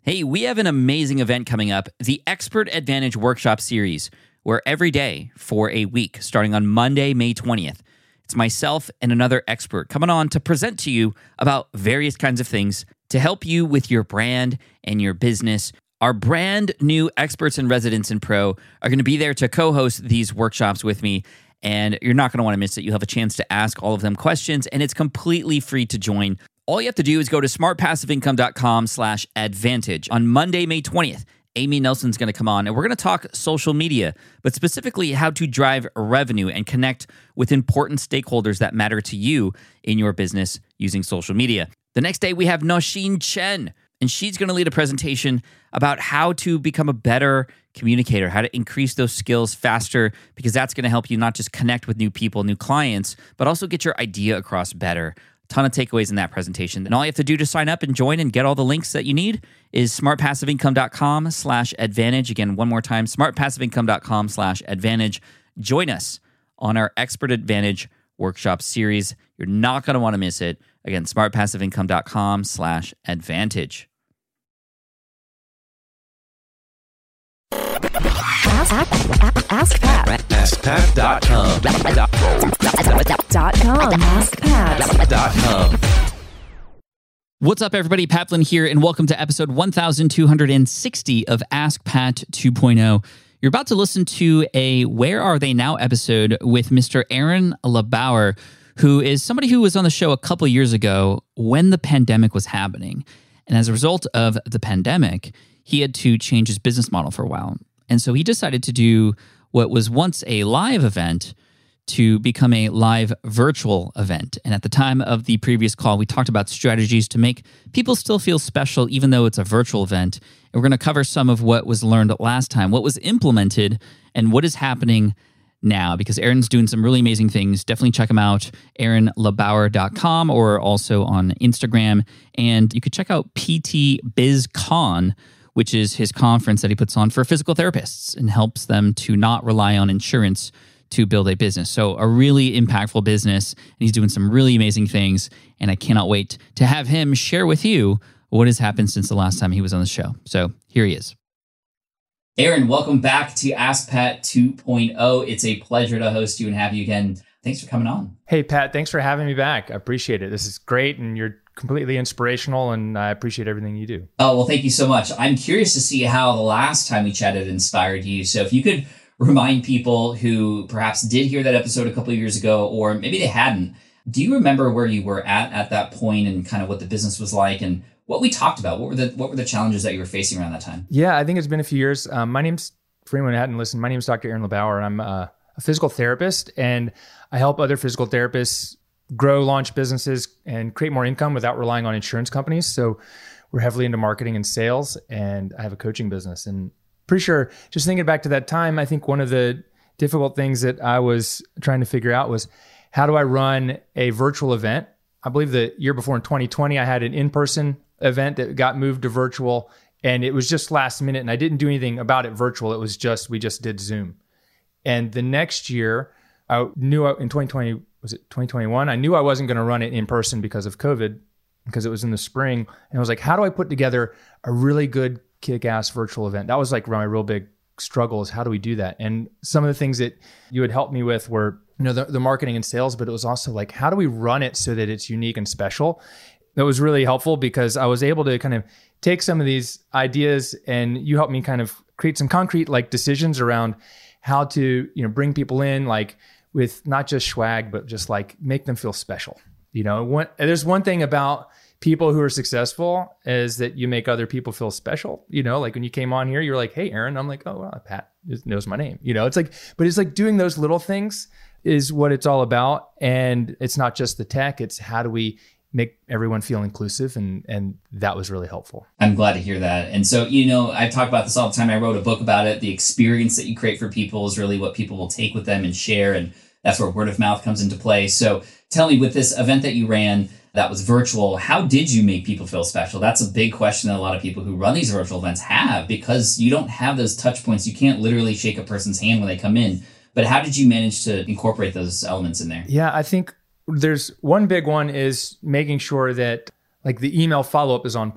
Hey, we have an amazing event coming up, the Expert Advantage Workshop Series, where every day for a week, starting on Monday, May 20th, it's myself and another expert coming on to present to you about various kinds of things to help you with your brand and your business. Our brand new experts and residents in Pro are going to be there to co-host these workshops with me, and you're not going to want to miss it. You'll have a chance to ask all of them questions, and it's completely free to join. All you have to do is go to smartpassiveincome.com/advantage. On Monday, May 20th, Amy Nelson's going to come on, and we're going to talk social media, but specifically how to drive revenue and connect with important stakeholders that matter to you in your business using social media. The next day, we have Nosheen Chen, and she's going to lead a presentation about how to become a better communicator, how to increase those skills faster, because that's going to help you not just connect with new people, new clients, but also get your idea across better. Ton of takeaways in that presentation. And all you have to do to sign up and join and get all the links that you need is smartpassiveincome.com/advantage. Again, one more time, smartpassiveincome.com/advantage. Join us on our Expert Advantage Workshop Series. You're not going to want to miss it. Again, smartpassiveincome.com/advantage. Ask Pat. AskPat.com. AskPat.com. What's up, everybody? Pat Flynn here, and welcome to episode 1260 of Ask Pat 2.0. You're about to listen to a Where Are They Now episode with Mr. Aaron LeBauer, who is somebody who was on the show a couple years ago when the pandemic was happening. And as a result of the pandemic, he had to change his business model for a while. And so he decided to do what was once a live event to become a live virtual event. And at the time of the previous call, we talked about strategies to make people still feel special, even though it's a virtual event. And we're going to cover some of what was learned last time, what was implemented, and what is happening now, because Aaron's doing some really amazing things. Definitely check him out, aaronlebauer.com, or also on Instagram. And you could check out PT BizCon, which is his conference that he puts on for physical therapists and helps them to not rely on insurance to build a business. So a really impactful business, and he's doing some really amazing things, and I cannot wait to have him share with you what has happened since the last time he was on the show. So here he is. Aaron, welcome back to Ask Pat 2.0. It's a pleasure to host you and have you again. Thanks for coming on. Hey, Pat, thanks for having me back. I appreciate it. This is great, and you're completely inspirational, and I appreciate everything you do. Oh, well, thank you so much. I'm curious to see how the last time we chatted inspired you. So if you could remind people who perhaps did hear that episode a couple of years ago, or maybe they hadn't, do you remember where you were at that point and kind of what the business was like and what we talked about? What were the challenges that you were facing around that time? Yeah, I think it's been a few years. For anyone who hadn't listened, my name is Dr. Aaron LeBauer, and I'm a physical therapist, and I help other physical therapists grow, launch businesses, and create more income without relying on insurance companies. So we're heavily into marketing and sales, and I have a coaching business. And pretty sure, just thinking back to that time, I think one of the difficult things that I was trying to figure out was, how do I run a virtual event? I believe the year before, in 2020, I had an in-person event that got moved to virtual, and it was just last minute, and I didn't do anything about it virtual. It was just, we just did Zoom. And the next year, I knew in 2020, was it 2021? I knew I wasn't going to run it in person because of COVID, because it was in the spring. And I was like, how do I put together a really good kick-ass virtual event? That was like my real big struggle, is how do we do that? And some of the things that you had helped me with were, the marketing and sales, but it was also like, how do we run it so that it's unique and special? That was really helpful, because I was able to kind of take some of these ideas, and you helped me kind of create some concrete decisions around how to, bring people in, with not just swag, but just make them feel special. There's one thing about people who are successful is that you make other people feel special. Like when you came on here, you're like, hey, Aaron. I'm like, oh, well, Pat knows my name. But it's like doing those little things is what it's all about. And it's not just the tech, it's how do we make everyone feel inclusive, and that was really helpful. I'm glad to hear that. And so, I talk about this all the time. I wrote a book about it. The experience that you create for people is really what people will take with them and share, and that's where word of mouth comes into play. So tell me, with this event that you ran that was virtual, how did you make people feel special? That's a big question that a lot of people who run these virtual events have, because you don't have those touch points. You can't literally shake a person's hand when they come in. But how did you manage to incorporate those elements in there? Yeah, I think there's one big one is making sure that the email follow-up is on point.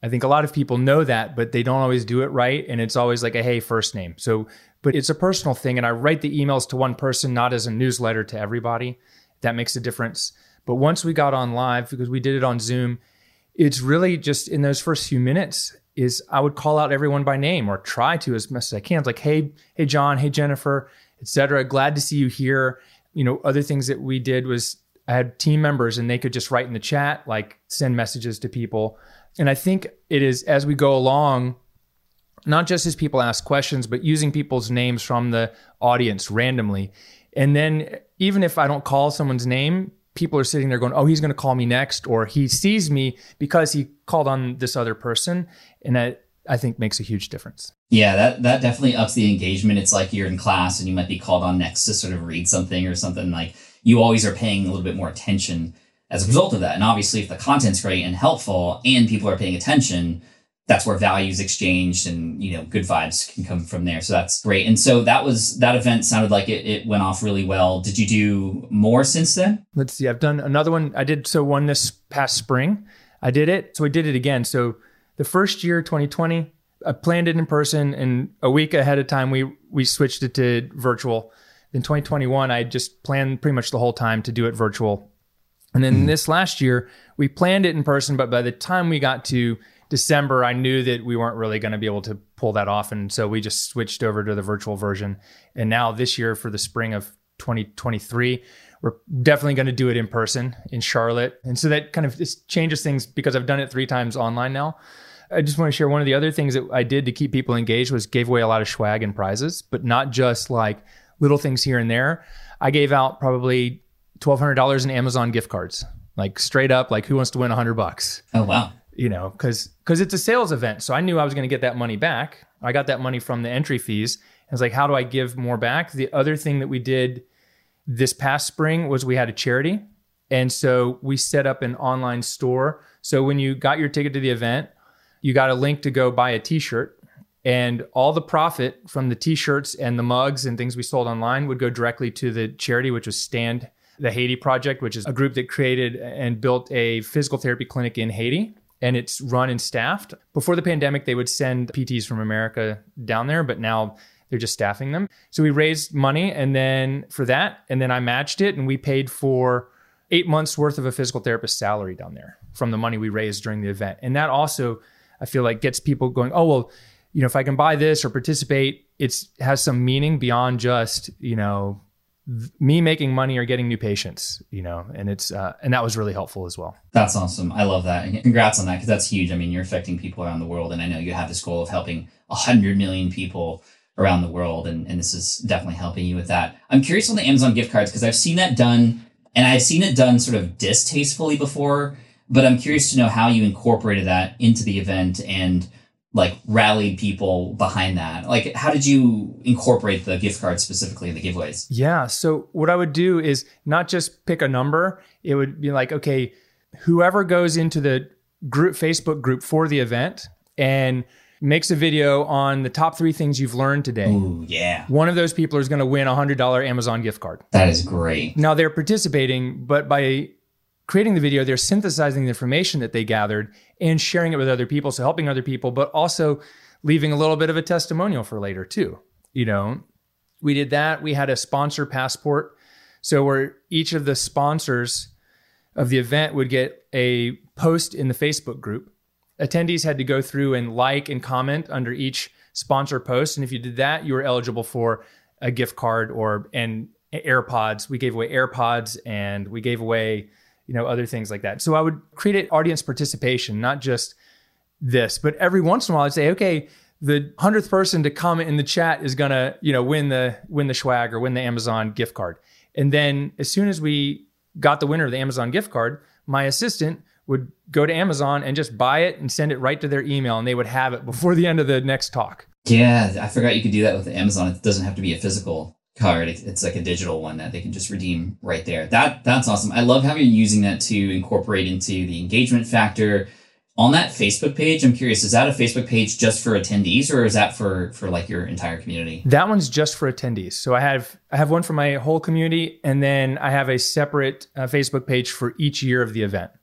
I think a lot of people know that, but they don't always do it right. And it's always like a hey, first name. So, but it's a personal thing. And I write the emails to one person, not as a newsletter to everybody. That makes a difference. But once we got on live, because we did it on Zoom, it's really just in those first few minutes is I would call out everyone by name or try to as much as I can. It's like, hey, John, hey, Jennifer, etc. Glad to see you here. Other things that we did was I had team members and they could just write in the chat, like send messages to people. And I think it is as we go along, not just as people ask questions, but using people's names from the audience randomly. And then even if I don't call someone's name, people are sitting there going, oh, he's going to call me next, or he sees me because he called on this other person. And that I think makes a huge difference. Yeah, that definitely ups the engagement. It's like you're in class and you might be called on next to sort of read something or something. Like you always are paying a little bit more attention as a result of that. And obviously if the content's great and helpful and people are paying attention, that's where value is exchanged and, good vibes can come from there. So that's great. And so that event sounded like it went off really well. Did you do more since then? Let's see. I've done another one. I did one this past spring. I did it. So I did it again. So the first year, 2020, I planned it in person, and a week ahead of time, we switched it to virtual. In 2021, I just planned pretty much the whole time to do it virtual. And then this last year, we planned it in person, but by the time we got to December, I knew that we weren't really going to be able to pull that off. And so we just switched over to the virtual version. And now this year for the spring of 2023, we're definitely going to do it in person in Charlotte. And so that kind of just changes things because I've done it 3 times online now. I just want to share one of the other things that I did to keep people engaged was gave away a lot of swag and prizes, but not just like little things here and there. I gave out probably $1,200 in Amazon gift cards, like straight up, like who wants to win $100? Oh, wow. Because it's a sales event. So I knew I was going to get that money back. I got that money from the entry fees. I was like, how do I give more back? The other thing that we did this past spring was we had a charity. And so we set up an online store. So when you got your ticket to the event, you got a link to go buy a t-shirt, and all the profit from the t-shirts and the mugs and things we sold online would go directly to the charity, which was Stand the Haiti Project, which is a group that created and built a physical therapy clinic in Haiti. And it's run and staffed. Before the pandemic, they would send PTs from America down there, but now they're just staffing them. So we raised money and then for that, and then I matched it, and we paid for 8 months worth of a physical therapist salary down there from the money we raised during the event. And that also, I feel like, gets people going, oh, well, if I can buy this or participate, it has some meaning beyond just, me making money or getting new patients, and it's, and that was really helpful as well. That's awesome. I love that. And congrats on that, because that's huge. I mean, you're affecting people around the world. And I know you have this goal of helping 100 million people around the world. And this is definitely helping you with that. I'm curious on the Amazon gift cards, because I've seen that done, and I've seen it done sort of distastefully before, but I'm curious to know how you incorporated that into the event and like rallied people behind that. Like, how did you incorporate the gift cards specifically in the giveaways? Yeah. So what I would do is not just pick a number. It would be like, okay, whoever goes into the group, Facebook group for the event and makes a video on the top 3 things you've learned today. Ooh, yeah. One of those people is going to win a $100 Amazon gift card. That is great. Now they're participating, but by creating the video, they're synthesizing the information that they gathered and sharing it with other people. So helping other people, but also leaving a little bit of a testimonial for later too. We did that. We had a sponsor passport. So where each of the sponsors of the event would get a post in the Facebook group. Attendees had to go through and like and comment under each sponsor post. And if you did that, you were eligible for a gift card and AirPods. We gave away AirPods, and we gave away other things like that. So I would create audience participation, not just this, but every once in a while I'd say, okay, the 100th person to comment in the chat is gonna, win the swag or win the Amazon gift card. And then as soon as we got the winner of the Amazon gift card, my assistant would go to Amazon and just buy it and send it right to their email, and they would have it before the end of the next talk. Yeah, I forgot you could do that with Amazon. It doesn't have to be a physical card. It's like a digital one that they can just redeem right there. That's awesome. I love how you're using that to incorporate into the engagement factor. On that Facebook page, I'm curious, is that a Facebook page just for attendees, or is that for like your entire community? That one's just for attendees. So I have one for my whole community, and then I have a separate Facebook page for each year of the event.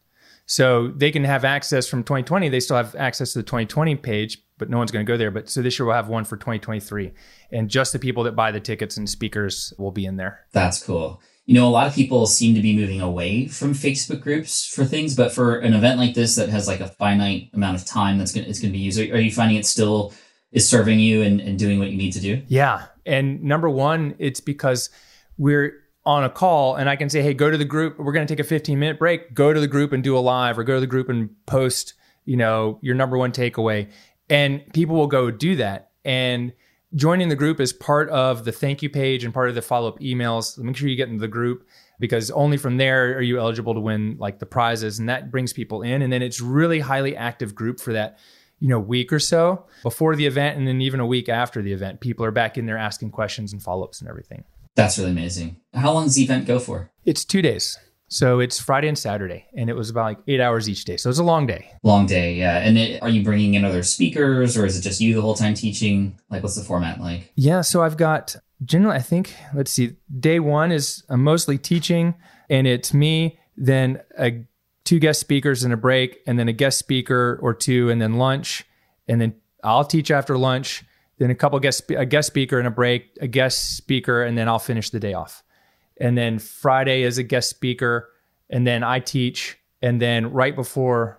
So they can have access from 2020. They still have access to the 2020 page, but no one's going to go there. But so this year we'll have one for 2023. And just the people that buy the tickets and speakers will be in there. That's cool. You know, a lot of people seem to be moving away from Facebook groups for things, but for an event like this that has like a finite amount of time it's going to be used, are you finding it still is serving you and doing what you need to do? Yeah. And number one, it's because we're on a call and I can say, hey, go to the group. We're going to take a 15-minute break. Go to the group and do a live, or go to the group and post, your number one takeaway. And people will go do that. And joining the group is part of the thank you page and part of the follow-up emails. Make sure you get into the group, because only from there are you eligible to win like the prizes. And that brings people in. And then it's really highly active group for that, week or so before the event. And then even a week after the event, people are back in there asking questions and follow-ups and everything. That's really amazing. How long does the event go for? It's 2 days. So it's Friday and Saturday, and it was about like 8 hours each day. So it's a long day. Long day, yeah. And are you bringing in other speakers, or is it just you the whole time teaching? Like, what's the format like? Yeah, so I've got generally, I think, let's see, day one is mostly teaching, and it's me, then 2 guest speakers and a break, and then a guest speaker or 2, and then lunch. And then I'll teach after lunch, then a guest speaker and a break, a guest speaker, and then I'll finish the day off. And then Friday is a guest speaker, and then I teach. And then right before,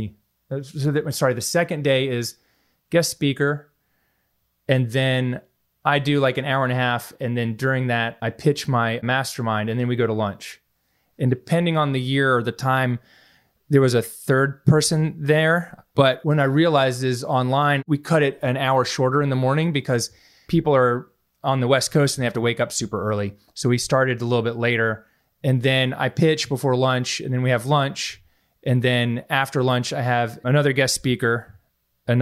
the second day is guest speaker. And then I do like an hour and a half. And then during that, I pitch my mastermind, and then we go to lunch. And depending on the year or the time, there was a third person there. But when I realized is online, we cut it an hour shorter in the morning because people are on the West Coast and they have to wake up super early. So we started a little bit later, and then I pitch before lunch, and then we have lunch. And then after lunch, I have another guest speaker, and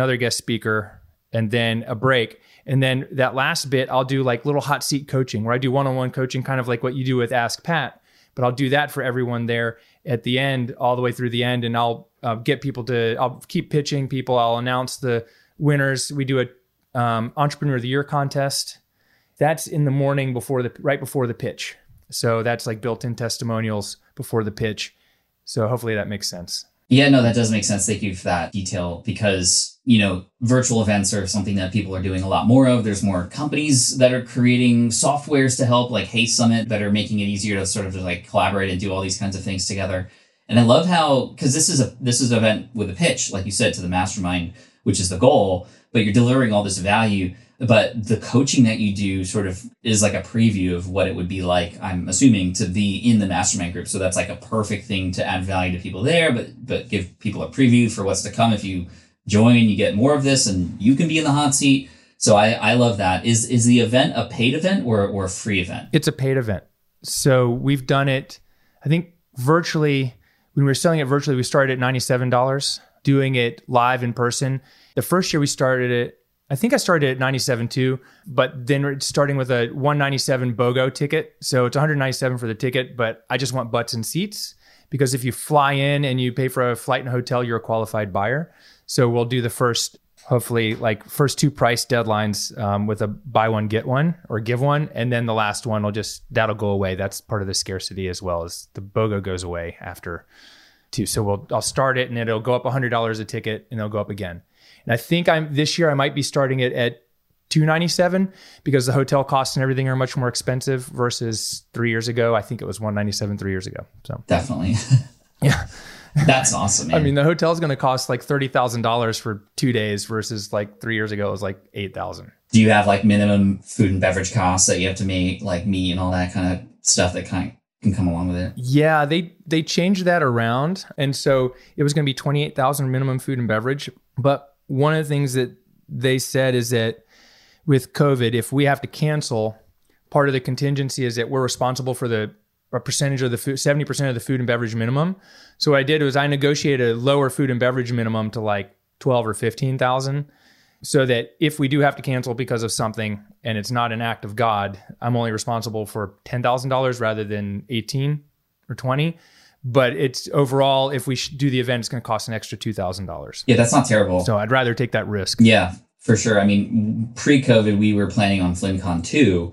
then a break. And then that last bit, I'll do like little hot seat coaching where I do one-on-one coaching, kind of like what you do with Ask Pat, but I'll do that for everyone there at the end, all the way through the end. And I'll get people I'll keep pitching people. I'll announce the winners. We do a Entrepreneur of the Year contest. That's in the morning right before the pitch. So that's like built-in testimonials before the pitch. So hopefully that makes sense. Yeah, no, that does make sense. Thank you for that detail, because, virtual events are something that people are doing a lot more of. There's more companies that are creating softwares to help, like Hey Summit, that are making it easier to sort of like collaborate and do all these kinds of things together. And I love how, because this is an event with a pitch, like you said, to the mastermind, which is the goal, but you're delivering all this value. But the coaching that you do sort of is like a preview of what it would be like, I'm assuming, to be in the mastermind group. So that's like a perfect thing to add value to people there, but give people a preview for what's to come. If you join, you get more of this and you can be in the hot seat. So I love that. Is the event a paid event or a free event? It's a paid event. So we've done it, I think virtually, when we were selling it virtually, we started at $97, doing it live in person. The first year we started it, I think I started at $97 too, but then we're starting with a $197 BOGO ticket. So it's $197 for the ticket, but I just want butts and seats, because if you fly in and you pay for a flight and hotel, you're a qualified buyer. So we'll do the first 2 price deadlines with a buy one, get one, or give one. And then the last one that'll go away. That's part of the scarcity, as well as the BOGO goes away after 2. So I'll start it, and it'll go up $100 a ticket, and it'll go up again. And I think this year I might be starting it at $297, because the hotel costs and everything are much more expensive versus 3 years ago. I think it was $197 3 years ago. So definitely. Yeah. That's awesome, man. I mean, the hotel is going to cost like $30,000 for 2 days versus like 3 years ago, it was like $8,000. Do you have like minimum food and beverage costs that you have to make, like meat and all that kind of stuff that can come along with it? Yeah, they changed that around. And so it was going to be $28,000 minimum food and beverage. But one of the things that they said is that with COVID, if we have to cancel, part of the contingency is that we're responsible for a percentage of the food, 70% of the food and beverage minimum. So what I did was I negotiated a lower food and beverage minimum to like 12 or 15,000, so that if we do have to cancel because of something and it's not an act of God, I'm only responsible for $10,000 rather than 18 or 20. But it's overall, if we do the event, it's going to cost an extra $2,000. Yeah, that's not terrible. So I'd rather take that risk. Yeah, for sure. I mean, pre-COVID, we were planning on FlynnCon 2,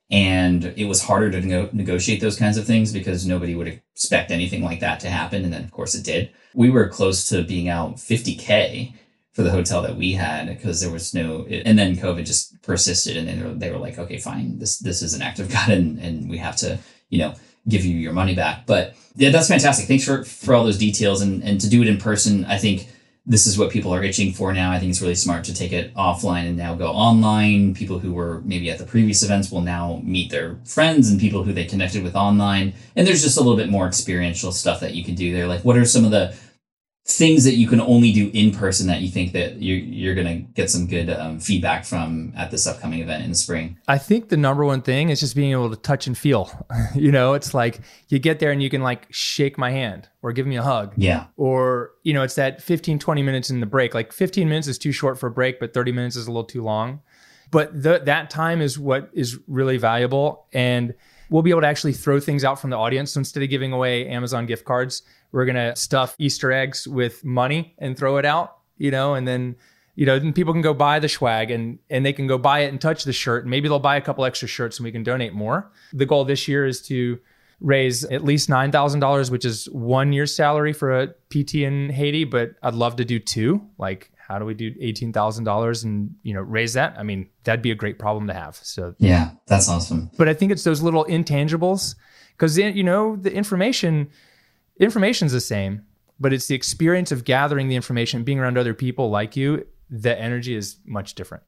And it was harder to negotiate those kinds of things because nobody would expect anything like that to happen. And then, of course, it did. We were close to being out $50K for the hotel that we had because there was and then COVID just persisted. And then they were like, okay, fine, this is an act of God and we have to, give you your money back. But yeah, that's fantastic. Thanks for all those details. And to do it in person, I think this is what people are itching for now. I think it's really smart to take it offline and now go online. People who were maybe at the previous events will now meet their friends and people who they connected with online. And there's just a little bit more experiential stuff that you can do there. Like, what are some of the things that you can only do in person that you think that you're going to get some good feedback from at this upcoming event in the spring? I think the number one thing is just being able to touch and feel. It's like you get there and you can like shake my hand or give me a hug. Yeah. Or, it's that 15, 20 minutes in the break. Like 15 minutes is too short for a break, but 30 minutes is a little too long. But that time is what is really valuable. And we'll be able to actually throw things out from the audience. So instead of giving away Amazon gift cards, we're going to stuff Easter eggs with money and throw it out, and then, then people can go buy the swag and they can go buy it and touch the shirt. And maybe they'll buy a couple extra shirts and we can donate more. The goal this year is to raise at least $9,000, which is 1 year's salary for a PT in Haiti, but I'd love to do 2. Like, how do we do $18,000 and, raise that? I mean, that'd be a great problem to have. So yeah, that's awesome. But I think it's those little intangibles because, the information's the same, but it's the experience of gathering the information, being around other people like you. The energy is much different.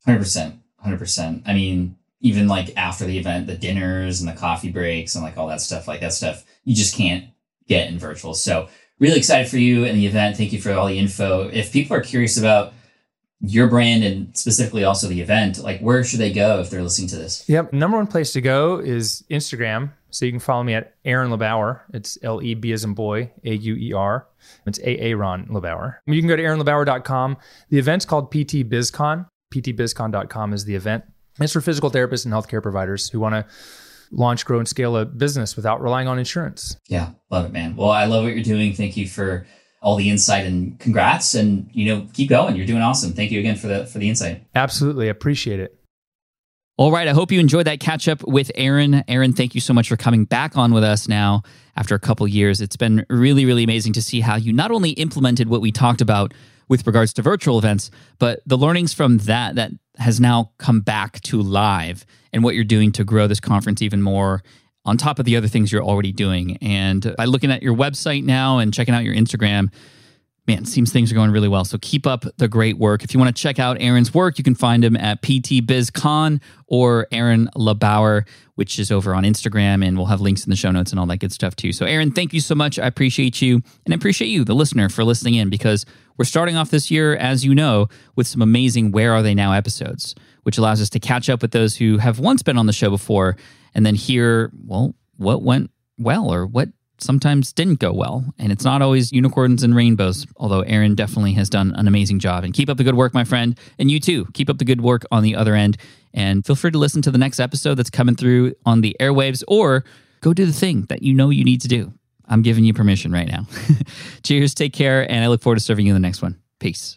100%. I mean, even like after the event, the dinners and the coffee breaks and like all that stuff, you just can't get in virtual. So really excited for you and the event. Thank you for all the info. If people are curious about your brand and specifically also the event, like where should they go if they're listening to this? Yep. Number one place to go is Instagram. So you can follow me at Aaron LeBauer. It's L-E-B as in boy, A-U-E-R. It's Aaron LeBauer. You can go to aaronlebauer.com. The event's called PT BizCon. PTBizCon.com is the event. It's for physical therapists and healthcare providers who want to launch, grow, and scale a business without relying on insurance. Yeah, love it, man. Well, I love what you're doing. Thank you for all the insight and congrats. And, keep going. You're doing awesome. Thank you again for the insight. Absolutely. I appreciate it. All right. I hope you enjoyed that catch up with Aaron. Aaron, thank you so much for coming back on with us now after a couple years. It's been really, really amazing to see how you not only implemented what we talked about with regards to virtual events, but the learnings from that has now come back to live and what you're doing to grow this conference even more on top of the other things you're already doing. And by looking at your website now and checking out your Instagram, man, it seems things are going really well. So keep up the great work. If you want to check out Aaron's work, you can find him at PT BizCon or Aaron LeBauer, which is over on Instagram, and we'll have links in the show notes and all that good stuff too. So Aaron, thank you so much. I appreciate you, and I appreciate you, the listener, for listening in, because we're starting off this year, as you know, with some amazing Where Are They Now episodes, which allows us to catch up with those who have once been on the show before and then hear, well, what went well or what sometimes didn't go well. And it's not always unicorns and rainbows, although Aaron definitely has done an amazing job. And keep up the good work, my friend. And you too, keep up the good work on the other end. And feel free to listen to the next episode that's coming through on the airwaves, or go do the thing that you know you need to do. I'm giving you permission right now. Cheers, take care, and I look forward to serving you in the next one. Peace.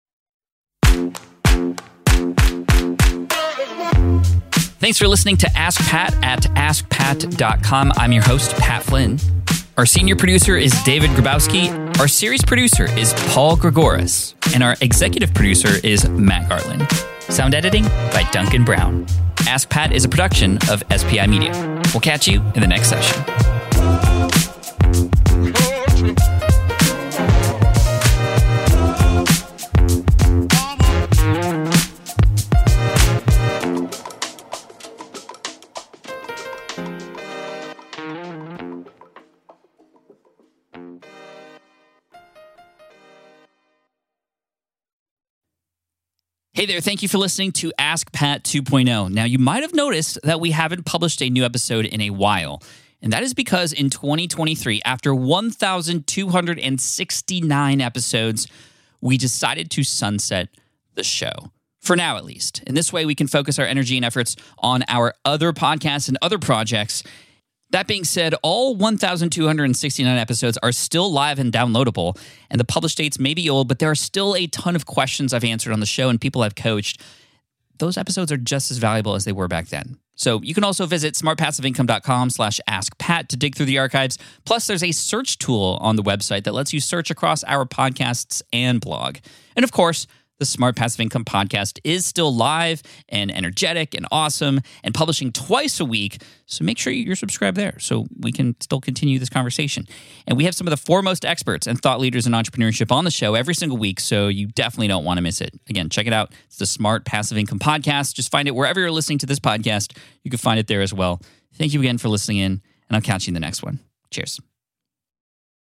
Thanks for listening to Ask Pat at askpat.com. I'm your host, Pat Flynn. Our senior producer is David Grabowski. Our series producer is Paul Gregoris. And our executive producer is Matt Garland. Sound editing by Duncan Brown. Ask Pat is a production of SPI Media. We'll catch you in the next session. Hey there, thank you for listening to Ask Pat 2.0. Now, you might have noticed that we haven't published a new episode in a while, and that is because in 2023, after 1,269 episodes, we decided to sunset the show. For now, at least. In this way, we can focus our energy and efforts on our other podcasts and other projects. That being said, all 1,269 episodes are still live and downloadable, and the published dates may be old, but there are still a ton of questions I've answered on the show and people I've coached. those episodes are just as valuable as they were back then. So you can also visit smartpassiveincome.com/askpat to dig through the archives. Plus, there's a search tool on the website that lets you search across our podcasts and blog. And of course, the Smart Passive Income podcast is still live and energetic and awesome and publishing twice a week. So make sure you're subscribed there so we can still continue this conversation. And we have some of the foremost experts and thought leaders in entrepreneurship on the show every single week, so you definitely don't want to miss it. Again, check it out. It's the Smart Passive Income podcast. Just find it wherever you're listening to this podcast. You can find it there as well. Thank you again for listening in, and I'll catch you in the next one. Cheers.